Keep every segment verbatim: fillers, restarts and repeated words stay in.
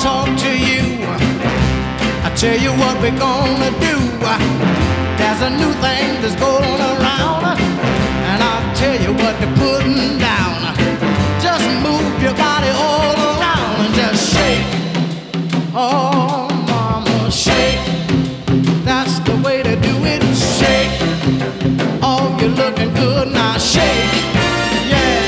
talk to you. I tell you what we're gonna do. There's a new thing that's going around, and I'll tell you what they're putting down. Just move your body all around and just shake. Oh, mama, shake. That's the way to do it. Shake. Oh, you're looking good now. Shake. Yeah.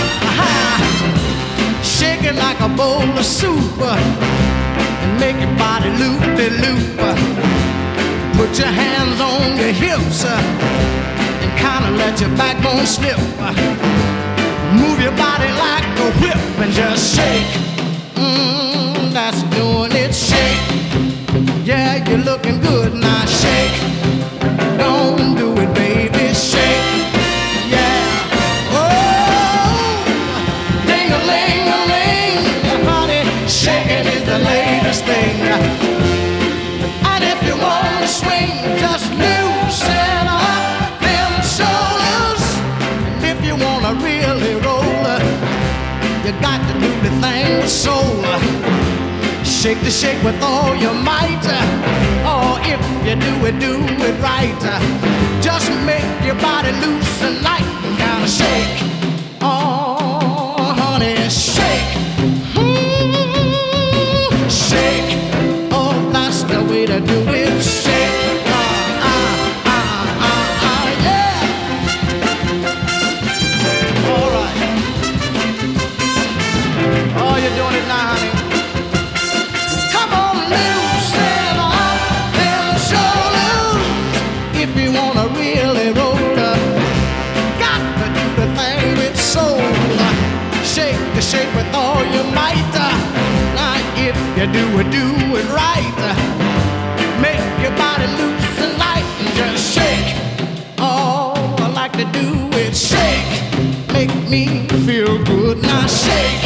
Shake it like a bowl of soup and make your body loop-de-loop. Put your hands on your hips and kind of let your backbone slip. Move your body like a whip and just shake. Mm, that's doing it. Shake. Yeah, you're looking good now. Shake. Don't do it, baby. Shake. Yeah. Oh, ding-a-ling-a-ling, honey. Shaking is the latest thing. And if you want to swing, just loosen up them shoulders. And if you want to really roll, you got to do the thing with soul. Shake the shake with all your might. Oh, if you do it, do it right. Just make your body loose and light and kind of shake. Oh, honey, shake. Mm, shake. Oh, that's the way to do it. Shake. Uh, uh, uh, uh, uh, yeah. All right. Oh, you're doing it now, honey. Come on, loosen up them shoulders. If you wanna really roll, got to do the thing with soul. Shake the shake with all your might. Now, if you do it, do it right. Make your body loose and light and just shake. Oh, I like to do it. Shake, make me feel good. Now shake.